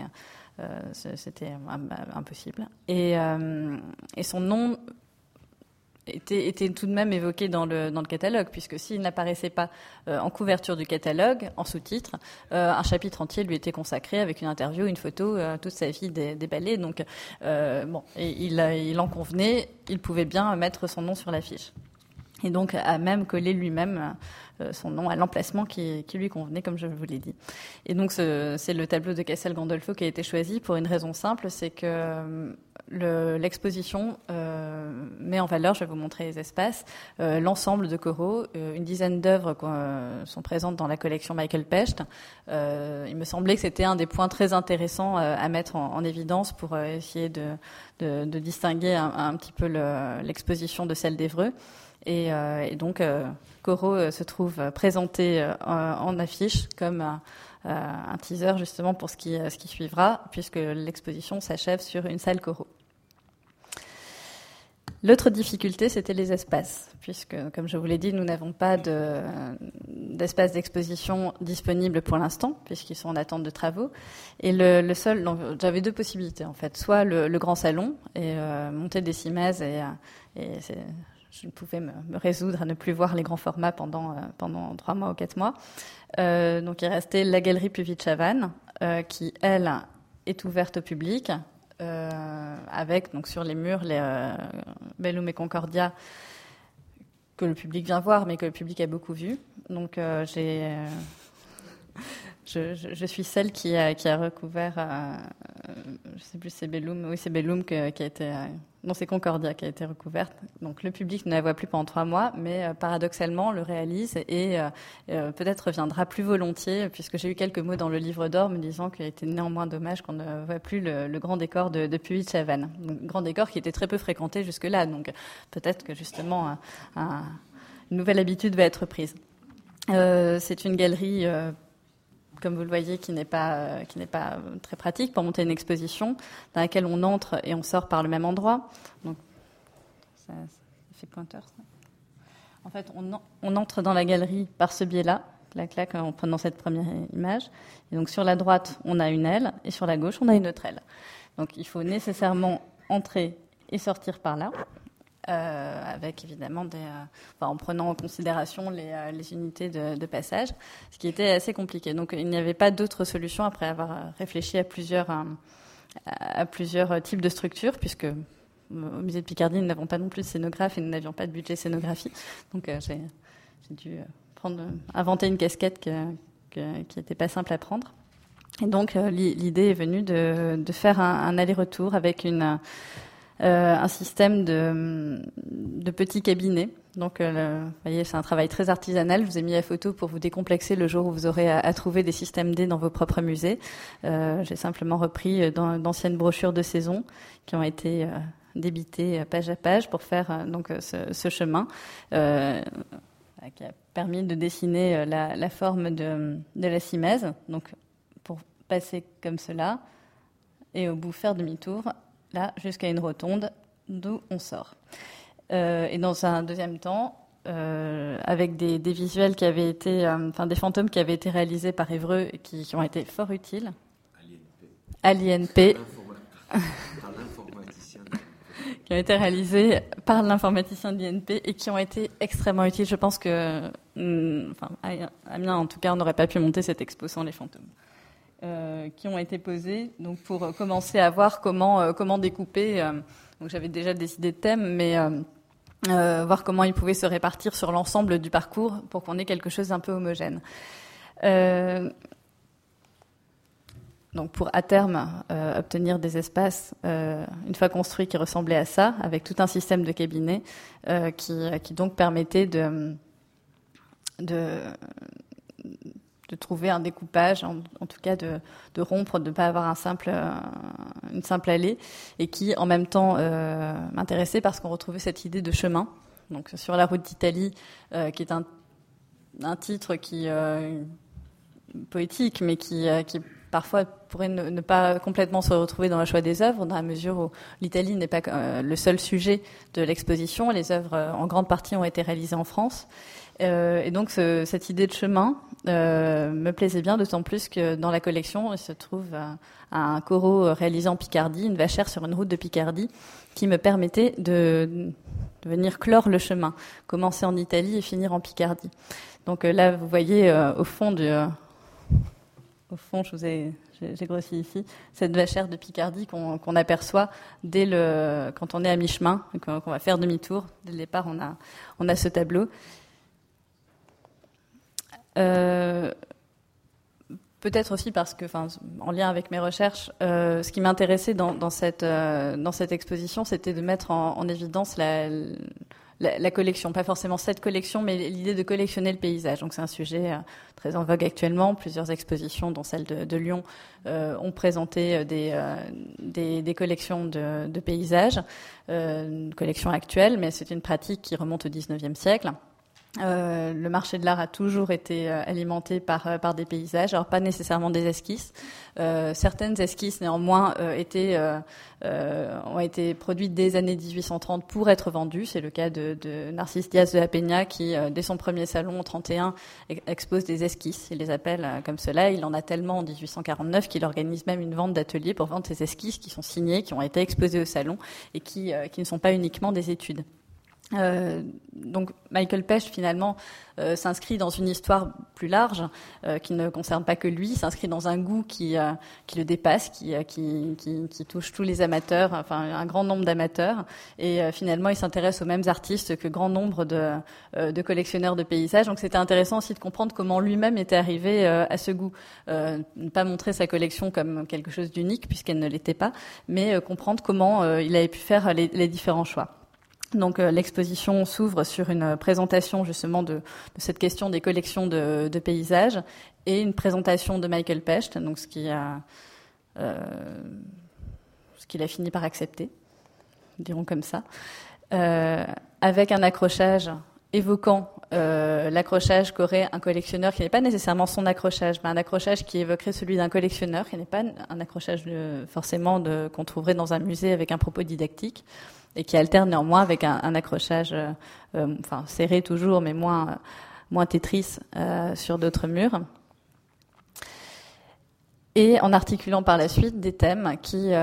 impossible. Et son nom était tout de même évoqué dans le catalogue, puisque s'il n'apparaissait pas en couverture du catalogue, en sous-titre, un chapitre entier lui était consacré avec une interview, une photo, toute sa vie déballée. Donc, et il en convenait, il pouvait bien mettre son nom sur l'affiche. Et donc, a même collé lui-même son nom à l'emplacement qui lui convenait, comme je vous l'ai dit. Et donc, c'est le tableau de Castel Gandolfo qui a été choisi pour une raison simple, c'est que l'exposition met en valeur, je vais vous montrer les espaces, l'ensemble de Corot, une dizaine d'œuvres sont présentes dans la collection Michael Pecht. Il me semblait que c'était un des points très intéressants à mettre en évidence pour essayer de distinguer un petit peu l'exposition de celle d'Évreux. Et donc, Corot se trouve présenté en affiche comme un teaser justement pour ce qui suivra, puisque l'exposition s'achève sur une salle Corot. L'autre difficulté, c'était les espaces, puisque, comme je vous l'ai dit, nous n'avons pas d'espace d'exposition disponible pour l'instant, puisqu'ils sont en attente de travaux. Et le seul, donc, j'avais deux possibilités en fait, soit le grand salon et monter des cimaises je ne pouvais me résoudre à ne plus voir les grands formats pendant 3 mois ou 4 mois. Donc il restait la galerie Puvis-Chavannes, qui, elle, est ouverte au public, avec donc sur les murs les Bellum et Concordia, que le public vient voir, mais que le public a beaucoup vu. Donc je je suis celle qui a recouvert, je sais plus, c'est Bellum, oui c'est Bellum qui a été, non c'est Concordia qui a été recouverte. Donc le public ne la voit plus pendant 3 mois, mais paradoxalement le réalise et peut-être reviendra plus volontiers, puisque j'ai eu quelques mots dans le livre d'or me disant qu'il était néanmoins dommage qu'on ne voit plus le grand décor de Puy-de-Chavannes. Donc grand décor qui était très peu fréquenté jusque-là, donc peut-être que justement une nouvelle habitude va être prise. C'est une galerie, comme vous le voyez, qui n'est pas très pratique pour monter une exposition, dans laquelle on entre et on sort par le même endroit. Donc, ça fait pointeur, ça. En fait, on entre dans la galerie par ce biais-là, clac, en prenant cette première image. Et donc, sur la droite, on a une aile, et sur la gauche, on a une autre aile. Donc, il faut nécessairement entrer et sortir par là. Avec évidemment en prenant en considération les unités de passage, ce qui était assez compliqué. Donc il n'y avait pas d'autre solution après avoir réfléchi à plusieurs types de structures, puisque au musée de Picardie nous n'avons pas non plus de scénographe et nous n'avions pas de budget scénographie. Donc j'ai dû inventer une casquette qui n'était pas simple à prendre. Et donc l'idée est venue de faire un aller-retour avec un système de petits cabinets. Donc, vous voyez, c'est un travail très artisanal. Je vous ai mis la photo pour vous décomplexer le jour où vous aurez à trouver des systèmes D dans vos propres musées. J'ai simplement repris d'anciennes brochures de saison qui ont été débitées page à page pour faire ce chemin qui a permis de dessiner la forme de la simèse. Donc, pour passer comme cela et au bout faire demi-tour là, jusqu'à une rotonde, d'où on sort. Et dans un deuxième temps, avec des visuels qui avaient été, des fantômes qui avaient été réalisés par Évreux et qui ont été fort utiles. À l'INP. Qui ont été réalisés par l'informaticien de l'INP et qui ont été extrêmement utiles. Je pense que, Amiens, en tout cas, on n'aurait pas pu monter cette expo sans les fantômes. Qui ont été posés donc pour commencer à voir comment découper. Donc j'avais déjà des idées de thèmes, mais voir comment ils pouvaient se répartir sur l'ensemble du parcours pour qu'on ait quelque chose d'un peu homogène. Donc pour à terme obtenir des espaces une fois construits qui ressemblaient à ça, avec tout un système de cabinets qui donc permettait de trouver un découpage, en tout cas de rompre, de ne pas avoir une simple allée, et qui en même temps m'intéressait parce qu'on retrouvait cette idée de chemin. Donc sur la route d'Italie, qui est un titre qui poétique, mais qui parfois pourrait ne pas complètement se retrouver dans le choix des œuvres, dans la mesure où l'Italie n'est pas le seul sujet de l'exposition. Les œuvres, en grande partie, ont été réalisées en France. Et donc cette idée de chemin me plaisait bien, d'autant plus que dans la collection il se trouve un corot réalisé en Picardie, une vachère sur une route de Picardie, qui me permettait de venir clore le chemin, commencer en Italie et finir en Picardie. Donc là vous voyez au fond, j'ai grossi ici, cette vachère de Picardie qu'on aperçoit quand on est à mi-chemin, qu'on va faire demi-tour. Dès le départ, on a ce tableau. Peut-être aussi parce que, en lien avec mes recherches, ce qui m'intéressait dans cette exposition, c'était de mettre en évidence la collection, pas forcément cette collection, mais l'idée de collectionner le paysage. Donc c'est un sujet très en vogue actuellement. Plusieurs expositions, dont celle de Lyon, ont présenté des collections de paysages, une collection actuelle, mais c'est une pratique qui remonte au XIXe siècle. Le marché de l'art a toujours été alimenté par des paysages, alors pas nécessairement des esquisses. Certaines esquisses néanmoins ont été produites dès les années 1830 pour être vendues. C'est le cas de Narcisse Diaz de la Peña qui, dès son premier salon en 31, expose des esquisses. Il les appelle comme cela. Il en a tellement en 1849 qu'il organise même une vente d'atelier pour vendre ces esquisses qui sont signées, qui ont été exposées au salon et qui ne sont pas uniquement des études. Donc Michael Pecht finalement s'inscrit dans une histoire plus large qui ne concerne pas que lui, s'inscrit dans un goût qui le dépasse, qui touche tous les amateurs, enfin un grand nombre d'amateurs, et finalement il s'intéresse aux mêmes artistes que grand nombre de collectionneurs de paysages. Donc c'était intéressant aussi de comprendre comment lui-même était arrivé à ce goût, ne pas montrer sa collection comme quelque chose d'unique puisqu'elle ne l'était pas, mais comprendre comment il avait pu faire les différents choix. Donc l'exposition s'ouvre sur une présentation justement de cette question des collections de paysages et une présentation de Michael Pecht, donc ce qu'il a fini par accepter, dirons comme ça, avec un accrochage évoquant l'accrochage qu'aurait un collectionneur qui n'est pas nécessairement son accrochage, mais un accrochage qui évoquerait celui d'un collectionneur, qui n'est pas un accrochage forcément qu'on trouverait dans un musée avec un propos didactique, et qui alterne néanmoins avec un accrochage serré toujours, mais moins Tetris sur d'autres murs. Et en articulant par la suite des thèmes qui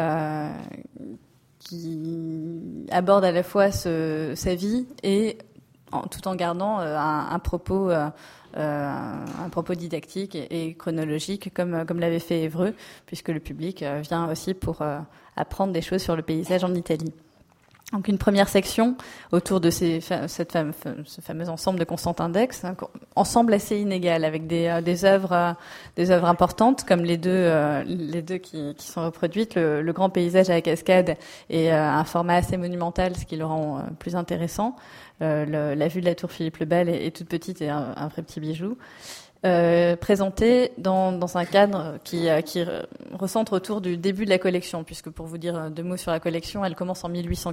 abordent à la fois sa vie et tout en gardant un propos didactique et chronologique comme l'avait fait Évreux, puisque le public vient aussi pour apprendre des choses sur le paysage en Italie. Donc une première section autour de ce fameux ensemble de Constantin d'Aix, ensemble assez inégal avec des œuvres importantes comme les deux qui sont reproduites, le grand paysage à la cascade et un format assez monumental, ce qui le rend plus intéressant. La vue de la tour Philippe le Bel est toute petite et un vrai petit bijou. Présenté dans un cadre qui recentre autour du début de la collection, puisque pour vous dire deux mots sur la collection, elle commence en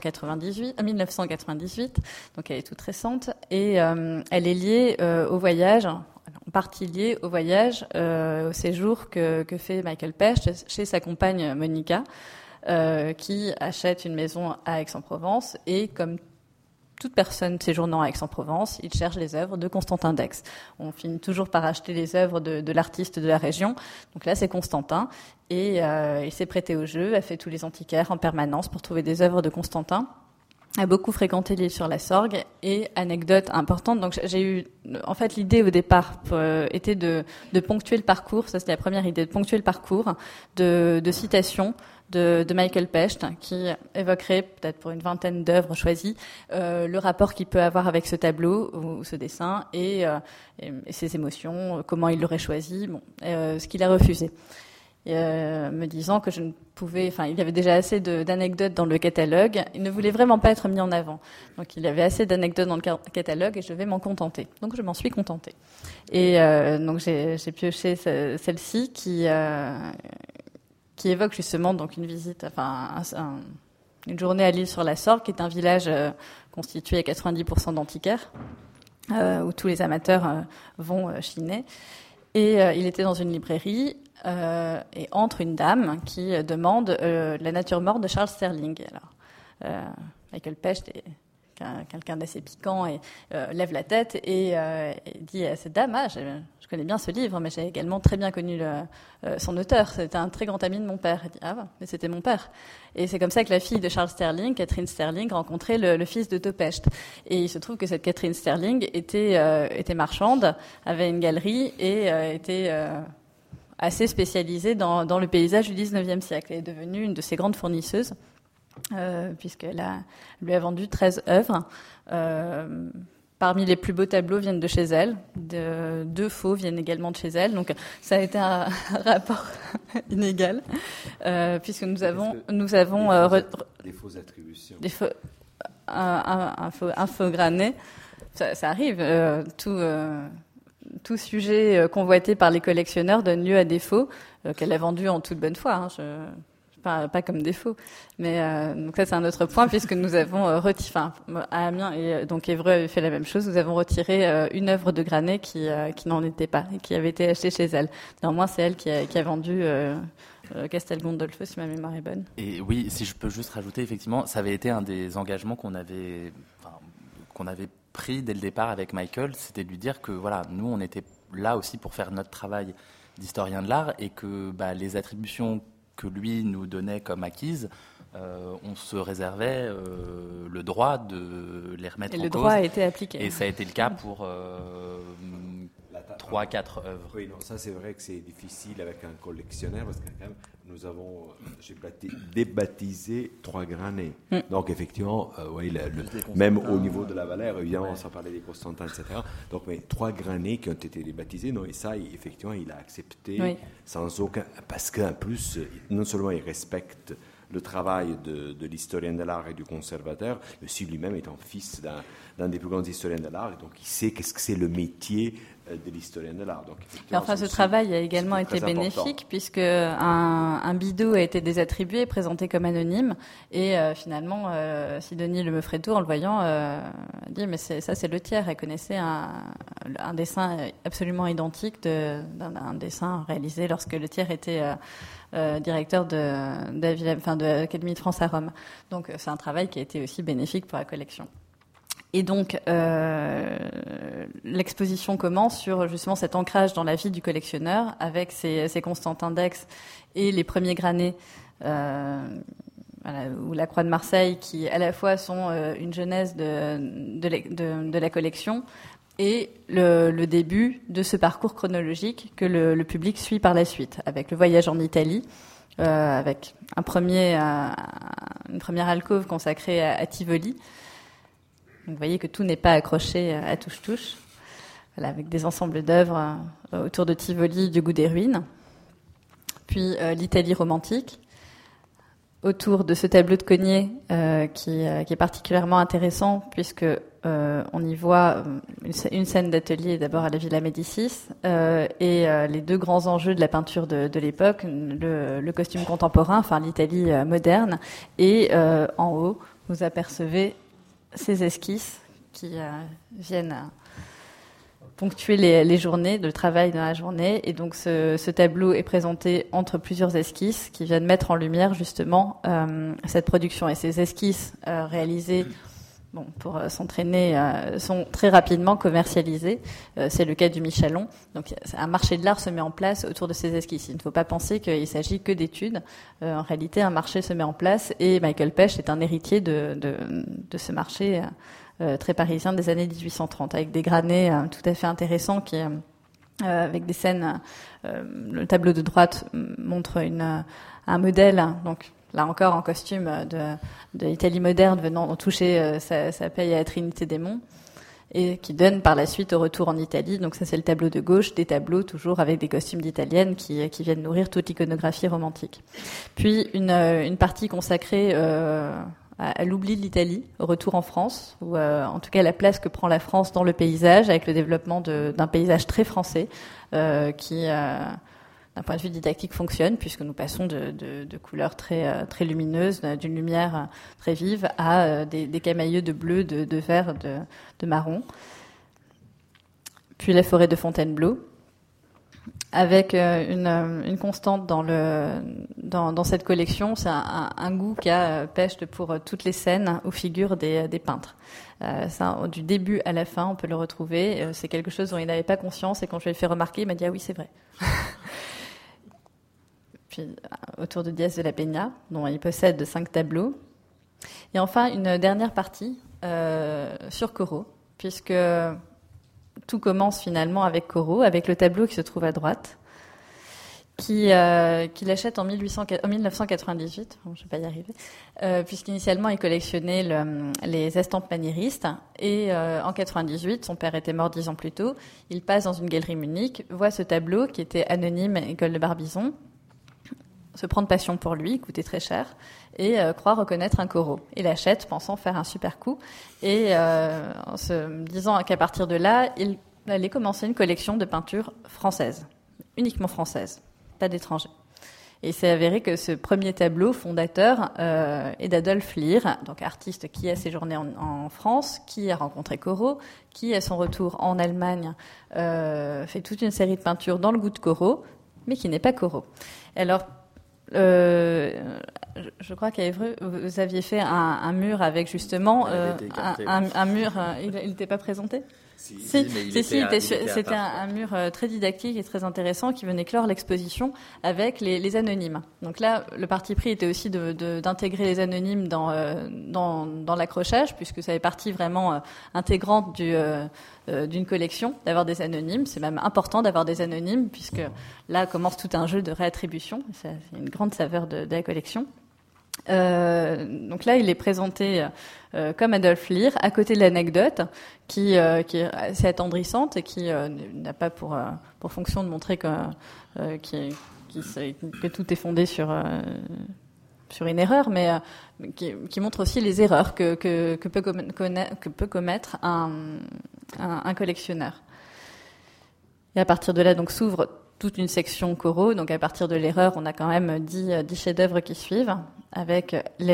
1998, donc elle est toute récente, et elle est liée au voyage, en partie liée au voyage, au séjour que fait Michael Pecht chez sa compagne Monica, qui achète une maison à Aix-en-Provence, et comme toute personne séjournant à Aix-en-Provence, il cherche les œuvres de Constantin d'Aix. On finit toujours par acheter les œuvres de l'artiste de la région. Donc là, c'est Constantin. Et il s'est prêté au jeu, a fait tous les antiquaires en permanence pour trouver des œuvres de Constantin. A beaucoup fréquenté l'île sur la Sorgue. Et anecdote importante, donc j'ai eu, en fait, l'idée au départ était de ponctuer le parcours. Ça, c'était la première idée, de ponctuer le parcours de citations de Michael Pecht, qui évoquerait peut-être pour une vingtaine d'œuvres choisies le rapport qu'il peut avoir avec ce tableau ou ce dessin et ses émotions, comment il l'aurait choisi, ce qu'il a refusé. Me disant que je ne pouvais, il y avait déjà assez d'anecdotes dans le catalogue, il ne voulait vraiment pas être mis en avant. Donc il y avait assez d'anecdotes dans le catalogue et je devais m'en contenter. Donc je m'en suis contentée. Et donc j'ai pioché celle-ci qui évoque justement donc une visite, une journée à l'île sur la Sorgue, qui est un village constitué à 90% d'antiquaires, où tous les amateurs vont chiner. Et il était dans une librairie et entre une dame qui demande la nature morte de Charles Sterling. Alors, Michael Pecht est quelqu'un d'assez piquant et lève la tête et dit à cette dame, je connais bien ce livre, mais j'ai également très bien connu son auteur. C'était un très grand ami de mon père. Elle dit, mais c'était mon père. Et c'est comme ça que la fille de Charles Sterling, Catherine Sterling, rencontrait le fils de Pecht. Et il se trouve que cette Catherine Sterling était marchande, avait une galerie et était assez spécialisée dans le paysage du 19e siècle. Elle est devenue une de ses grandes fournisseuses. Puisqu'elle lui a vendu 13 œuvres. Parmi les plus beaux tableaux viennent de chez elle. Deux faux viennent également de chez elle. Donc ça a été un rapport inégal, puisque nous avons des fausses attributions. Un faux grané. Ça arrive. Tout sujet convoité par les collectionneurs donne lieu à des faux qu'elle a vendus en toute bonne foi. Pas comme défaut, mais donc ça c'est un autre point puisque nous avons retiré, à Amiens et donc Évreux avait fait la même chose. Nous avons retiré une œuvre de Granet qui n'en était pas et qui avait été achetée chez elle. Néanmoins, c'est elle qui a vendu Castel Gandolfo, si ma mémoire est bonne. Et oui, si je peux juste rajouter, effectivement, ça avait été un des engagements qu'on avait pris dès le départ avec Michael, c'était de lui dire que voilà, nous on était là aussi pour faire notre travail d'historien de l'art et que les attributions que lui nous donnait comme acquises on se réservait le droit de les remettre en cause. Et le droit a été appliqué. Et ça a été le cas pour 3-4 œuvres. Oui, non, ça c'est vrai que c'est difficile avec un collectionneur parce que quand même, j'ai débaptisé 3 granets. Donc effectivement, oui, même au niveau de la valeur, évidemment, sans parler des Constantins, etc. Donc, mais 3 granets qui ont été débaptisés, non, et ça, effectivement, il a accepté sans aucun, parce qu'en plus, non seulement il respecte le travail de l'historien de l'art et du conservateur, mais aussi lui-même étant fils d'un des plus grands historiens de l'art, donc il sait qu'est-ce que c'est le métier de l'historien de l'art. Donc, ce travail a également été bénéfique puisque un bidot a été désattribué, présenté comme anonyme, et finalement, Sidonie Le Meufreto, en le voyant, a dit mais ça c'est le tiers. Elle connaissait un dessin absolument identique d'un dessin réalisé lorsque le tiers était directeur de l'Académie de France à Rome. Donc c'est un travail qui a été aussi bénéfique pour la collection. Et donc, l'exposition commence sur justement cet ancrage dans la vie du collectionneur avec ses Constantins d'Aix et les premiers granets ou la Croix de Marseille qui, à la fois, sont une genèse de la collection et le début de ce parcours chronologique que le public suit par la suite, avec le voyage en Italie, avec une première alcôve consacrée à Tivoli. Donc, vous voyez que tout n'est pas accroché à touche-touche, voilà, avec des ensembles d'œuvres autour de Tivoli, du goût des ruines. Puis l'Italie romantique, autour de ce tableau de Cognet qui est particulièrement intéressant puisque on y voit une scène d'atelier d'abord à la Villa Médicis et les 2 grands enjeux de la peinture de l'époque, le costume contemporain, enfin l'Italie moderne, et en haut vous apercevez ces esquisses qui viennent ponctuer les journées, le travail dans la journée. Et donc ce tableau est présenté entre plusieurs esquisses qui viennent mettre en lumière justement cette production. Et ces esquisses réalisées pour s'entraîner sont très rapidement commercialisées. C'est le cas du Michalon. Donc un marché de l'art se met en place autour de ces esquisses. Il ne faut pas penser qu'il s'agit que d'études. En réalité, un marché se met en place et Michael Pech est un héritier de ce marché très parisien des années 1830, avec des granets tout à fait intéressants qui, avec des scènes. Le tableau de droite montre un modèle, donc là encore en costume de l'Italie moderne, venant toucher sa paye à la Trinité des Monts, et qui donne par la suite au retour en Italie. Donc ça c'est le tableau de gauche, des tableaux toujours avec des costumes d'italiennes qui viennent nourrir toute l'iconographie romantique. Puis une partie consacrée à l'oubli de l'Italie, au retour en France, ou en tout cas la place que prend la France dans le paysage, avec le développement d'un paysage très français, qui, d'un point de vue didactique, fonctionne, puisque nous passons de couleurs très lumineuses, d'une lumière très vive, à des camailleux de bleu, de vert, de marron. Puis la forêt de Fontainebleau, avec une constante dans cette collection, c'est un goût qu'a Pech pour toutes les scènes où figurent des peintres. Ça, du début à la fin, on peut le retrouver. C'est quelque chose dont il n'avait pas conscience, et quand je lui ai fait remarquer, il m'a dit « Ah oui, c'est vrai ». Puis autour de Diaz de la Peña, dont il possède 5 tableaux. Et enfin, une dernière partie sur Corot, puisque tout commence finalement avec Corot, avec le tableau qui se trouve à droite, qu'il achète en 1998, je ne vais pas y arriver, puisqu'initialement il collectionnait les estampes maniéristes, et en 98, son père était mort 10 ans plus tôt, il passe dans une galerie Munich, voit ce tableau qui était anonyme, École de Barbizon, se prend de passion pour lui, coûtait très cher, et croit reconnaître un Corot. Il l'achète, pensant faire un super coup, et en se disant qu'à partir de là, il allait commencer une collection de peintures françaises, uniquement françaises, pas d'étrangers. Et il s'est avéré que ce premier tableau fondateur est d'Adolphe Lyre, donc artiste qui a séjourné en France, qui a rencontré Corot, qui à son retour en Allemagne fait toute une série de peintures dans le goût de Corot, mais qui n'est pas Corot. Alors, je crois qu'à Évreux, vous aviez fait un mur avec justement un mur. Il n'était pas présenté ? C'était un mur très didactique et très intéressant qui venait clore l'exposition avec les anonymes. Donc là, le parti pris était aussi d'intégrer les anonymes dans l'accrochage, puisque ça fait partie vraiment intégrante d'une collection, d'avoir des anonymes. C'est même important d'avoir des anonymes, puisque là commence tout un jeu de réattribution. C'est une grande saveur de la collection. Donc là, il est présenté comme Adolf Lear, à côté de l'anecdote, qui est assez attendrissante et qui n'a pas pour fonction de montrer que tout est fondé sur une erreur, mais qui montre aussi les erreurs que peut commettre un collectionneur. Et à partir de là, donc, s'ouvre toute une section coraux. Donc, à partir de l'erreur, on a quand même 10 chefs-d'œuvre qui suivent, avec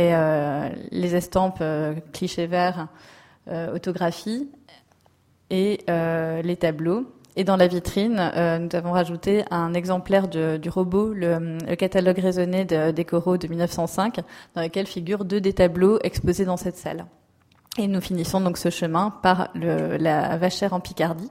les estampes clichés verts, autographie et les tableaux. Et dans la vitrine, nous avons rajouté un exemplaire du robot, le catalogue raisonné des coraux de 1905, dans lequel figurent 2 des tableaux exposés dans cette salle. Et nous finissons donc ce chemin par la vachère en Picardie,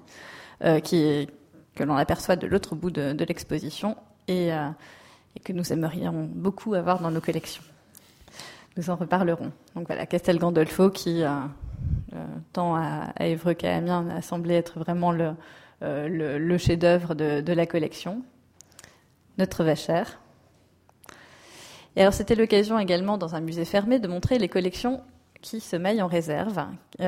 que l'on aperçoit de l'autre bout de l'exposition et que nous aimerions beaucoup avoir dans nos collections. Nous en reparlerons. Donc voilà, Castel Gandolfo qui, tant à Évreux qu'à Amiens, a semblé être vraiment le chef-d'œuvre de la collection. Notre vachère. Et alors c'était l'occasion également, dans un musée fermé, de montrer les collections qui sommeillent en réserve,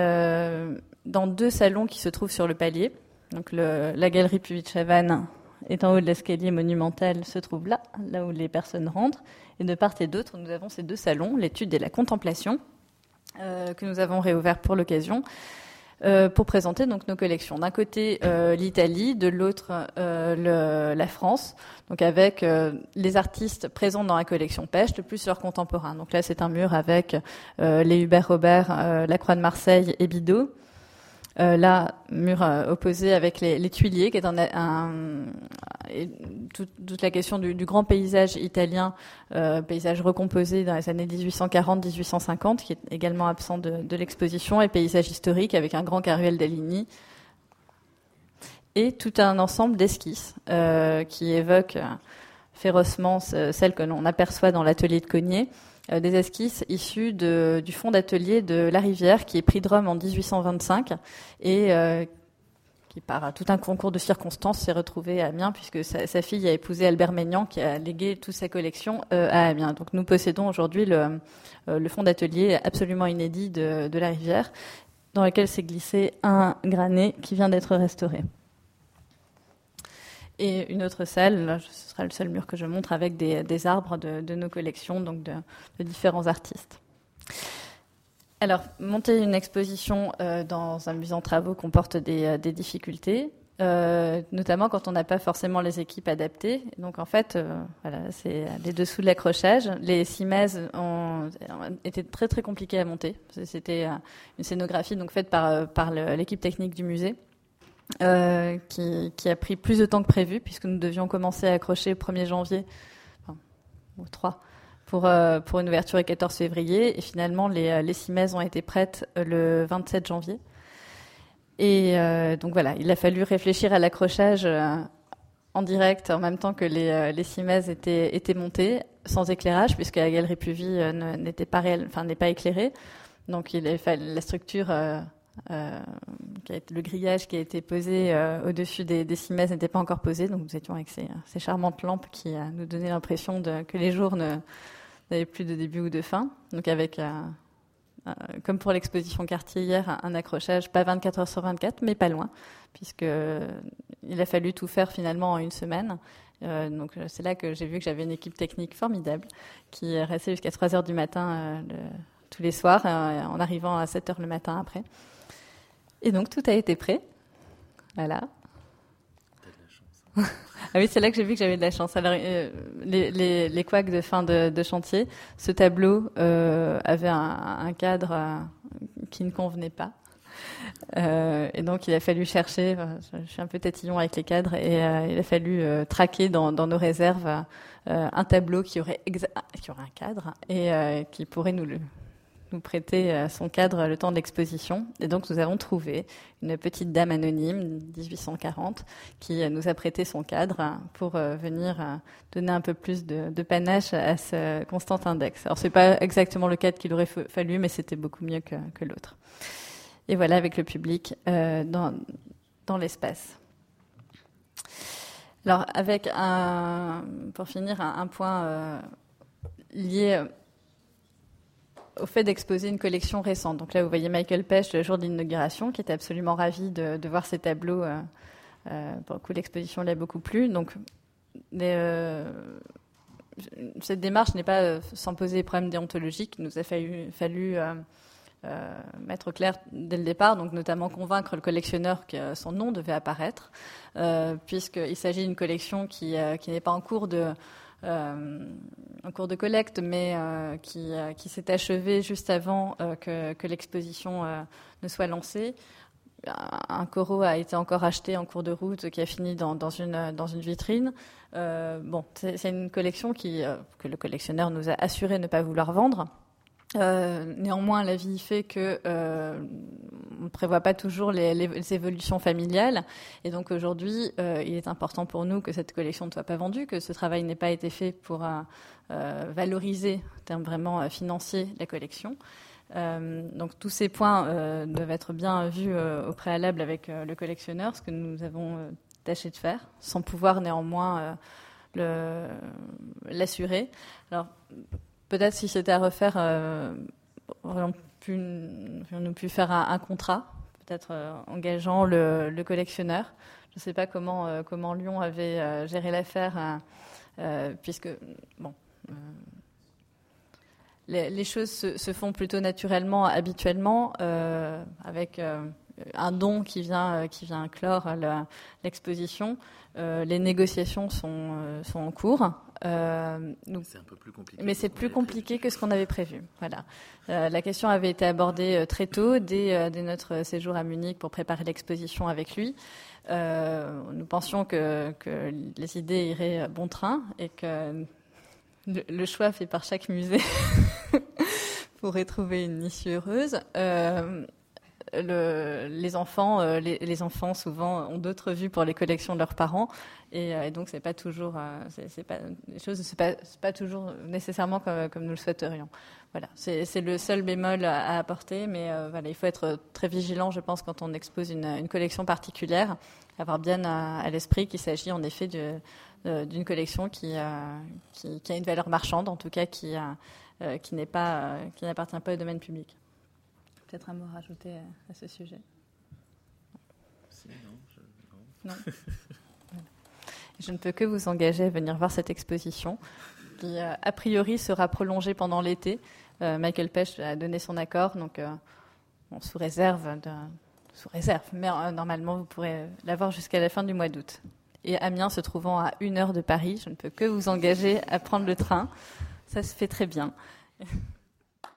dans 2 salons qui se trouvent sur le palier. Donc la galerie Puvis-Chavannes est en haut de l'escalier monumental, se trouve là où les personnes rentrent. Et de part et d'autre, nous avons ces 2 salons, l'étude et la contemplation, que nous avons réouvert pour l'occasion, pour présenter donc nos collections. D'un côté, l'Italie, de l'autre, la France, donc avec les artistes présents dans la collection Peste, plus leurs contemporains. Donc là, c'est un mur avec les Hubert Robert, la Croix de Marseille et Bidot. Là, mur opposé avec les Tuiliers, qui est toute la question du grand paysage italien, paysage recomposé dans les années 1840-1850, qui est également absent de l'exposition, et paysage historique avec un grand Caruel d'Aligny, et tout un ensemble d'esquisses qui évoquent férocement celles que l'on aperçoit dans l'atelier de Cogniet. Des esquisses issues du fonds d'atelier de La Rivière, qui est prix de Rome en 1825 et qui, par tout un concours de circonstances, s'est retrouvé à Amiens, puisque sa fille a épousé Albert Maignan, qui a légué toute sa collection à Amiens. Donc nous possédons aujourd'hui le fonds d'atelier absolument inédit de La Rivière, dans lequel s'est glissé un granet qui vient d'être restauré. Et une autre salle, là, ce sera le seul mur que je montre, avec des arbres de nos collections, donc de différents artistes. Alors, monter une exposition dans un musée en travaux comporte des difficultés, notamment quand on n'a pas forcément les équipes adaptées. Donc en fait, voilà, c'est les dessous de l'accrochage. Les cimaises ont été très très compliquées à monter. C'était une scénographie donc faite par l'équipe technique du musée. Qui a pris plus de temps que prévu, puisque nous devions commencer à accrocher le 1er janvier, au 3, pour une ouverture le 14 février. Et finalement, les cimaises ont été prêtes le 27 janvier. Et donc voilà, il a fallu réfléchir à l'accrochage en direct, en même temps que les cimaises étaient montées, sans éclairage, puisque la galerie Puvis n'est pas éclairée. Donc il a fallu la structure... le grillage qui a été posé au-dessus des cimaises n'était pas encore posé, donc nous étions avec ces charmantes lampes qui nous donnaient l'impression que les jours n'avaient plus de début ou de fin. Donc avec, comme pour l'exposition Cartier hier, un accrochage pas 24 heures sur 24, mais pas loin, puisqu'il a fallu tout faire finalement en une semaine. Donc c'est là que j'ai vu que j'avais une équipe technique formidable qui restait jusqu'à 3 heures du matin tous les soirs, en arrivant à 7 heures le matin après. Et donc, tout a été prêt. Voilà. T'as de la chance. Ah oui, c'est là que j'ai vu que j'avais de la chance. Alors, les couacs de fin de chantier, ce tableau avait un cadre qui ne convenait pas. Et donc, il a fallu chercher, je suis un peu tatillon avec les cadres, et il a fallu traquer dans nos réserves un tableau qui aurait un cadre et qui pourrait nous prêter son cadre le temps de l'exposition. Et donc, nous avons trouvé une petite dame anonyme, 1840, qui nous a prêté son cadre pour venir donner un peu plus de panache à ce constant index. Alors, c'est pas exactement le cadre qu'il aurait fallu, mais c'était beaucoup mieux que l'autre. Et voilà, avec le public dans l'espace. Alors, avec pour finir, un point lié au fait d'exposer une collection récente. Donc là, vous voyez Michael Pech le jour de l'inauguration, qui était absolument ravi de voir ces tableaux. Pour le coup, l'exposition l'a beaucoup plu. Donc, cette démarche n'est pas sans poser des problèmes déontologiques. Il nous a fallu mettre clair dès le départ, donc notamment convaincre le collectionneur que son nom devait apparaître, puisqu'il s'agit d'une collection qui n'est pas en cours de collecte, mais qui s'est achevée juste avant que l'exposition ne soit lancée. Un coraux a été encore acheté en cours de route, qui a fini dans une vitrine. C'est une collection que le collectionneur nous a assuré ne pas vouloir vendre. Néanmoins, la vie fait que on ne prévoit pas toujours les évolutions familiales, et donc aujourd'hui, il est important pour nous que cette collection ne soit pas vendue, que ce travail n'ait pas été fait pour valoriser, en termes vraiment financiers, la collection. Donc tous ces points doivent être bien vus au préalable avec le collectionneur, ce que nous avons tâché de faire, sans pouvoir néanmoins l'assurer. Alors peut-être si c'était à refaire, aurions-nous pu faire un contrat, peut-être engageant le collectionneur. Je ne sais pas comment Lyon avait géré l'affaire, puisque les choses se font plutôt naturellement, habituellement, avec un don qui vient clore l'exposition. Les négociations sont en cours. C'est un peu plus compliqué. Mais c'est plus compliqué que ce qu'on avait prévu. Voilà. La question avait été abordée très tôt, dès notre séjour à Munich pour préparer l'exposition avec lui. Nous pensions que les idées iraient bon train et que le choix fait par chaque musée pourrait trouver une issue heureuse. Les enfants souvent ont d'autres vues pour les collections de leurs parents, et donc c'est pas toujours, les choses c'est pas toujours nécessairement comme nous le souhaiterions. Voilà, c'est le seul bémol à apporter, mais voilà, il faut être très vigilant, je pense, quand on expose une collection particulière, avoir bien à l'esprit qu'il s'agit en effet d'une collection qui a une valeur marchande, en tout cas qui n'appartient pas au domaine public. Peut-être un mot à rajouter à ce sujet. Non. Je ne peux que vous engager à venir voir cette exposition qui, a priori, sera prolongée pendant l'été. Michael Pech a donné son accord, donc sous réserve, mais normalement vous pourrez la voir jusqu'à la fin du mois d'août. Et Amiens se trouvant à 1 heure de Paris, je ne peux que vous engager à prendre le train. Ça se fait très bien.